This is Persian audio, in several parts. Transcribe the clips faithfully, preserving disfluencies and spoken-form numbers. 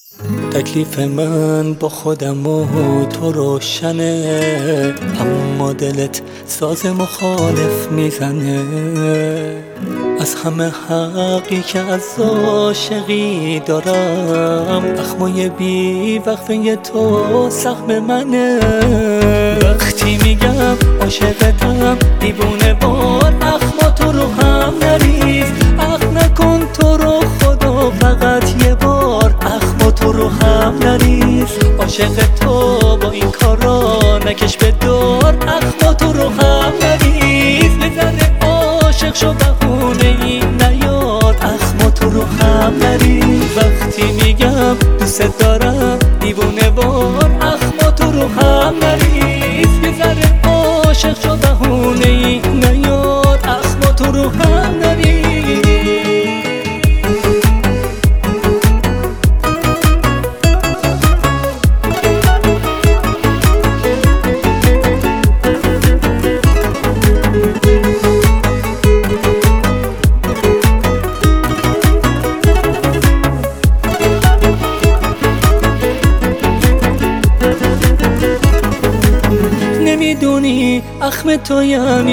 تکلیف من با خودم و تو روشنه، اما دلت ساز مخالف میزنه. از همه حقی که از عاشقی دارم، اخمای بی وقفه تو سهم منه. وقتی میگم عاشقتم دیوونه بار، اخما تو رو هم نریز. اخ نکن تو رو خدا فقط یه بار، اخما تو رو هم نریز. عاشق تو با این کارا نکش به دار، اخما تو رو هم نریز. یه ذره عاشق شو بهونه ای نیار، اخما تو رو هم نریز. وقتی میگم دوست دارم دیوونه وار، اخما تو رو هم نریز. یه ذره عاشق شو بهونه ای نیار، اخما تو رو هم نریز. نمیدونی اخم تو یعنی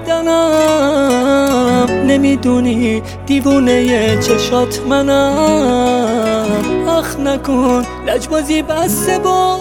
مردنم، نمیدونی دیوونه چشات منم. اخ نکن لجبازی بسته با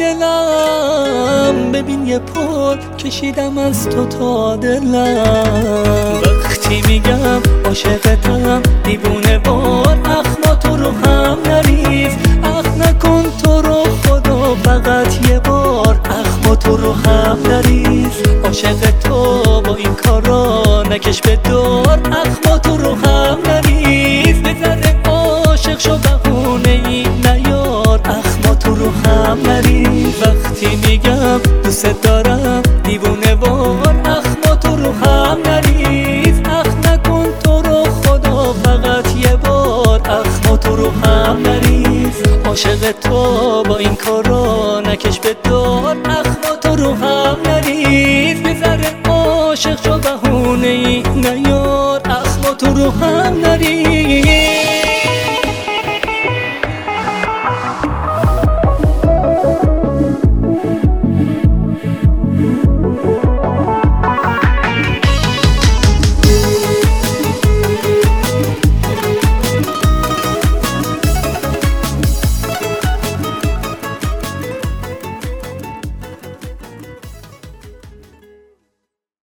دلم، ببین یه پر کشیدم از تو تا دلم. وقتی میگم عاشقتم دیوونه بار، اخما تو رو هم نریز. اخ نکن تو رو خدا فقط یه بار، اخما تو رو هم نریز. عاشق تو با این کارا نکش به دار، اخما تو رو هم نریز. بذره عاشق شو بهونه ای نیار، اخما تو رو هم نریز. وقتی میگم دوست دارم دیوونه وار، اخما تو رو هم نریز. اخ نکن تو رو خدا فقط یه بار، اخما تو رو هم نریز. عاشق تو با این کارا نکش به دار، اخما تو رو هم نریز. بذره عاشق شو بهونه ای نیار، اخما تو رو هم نریز.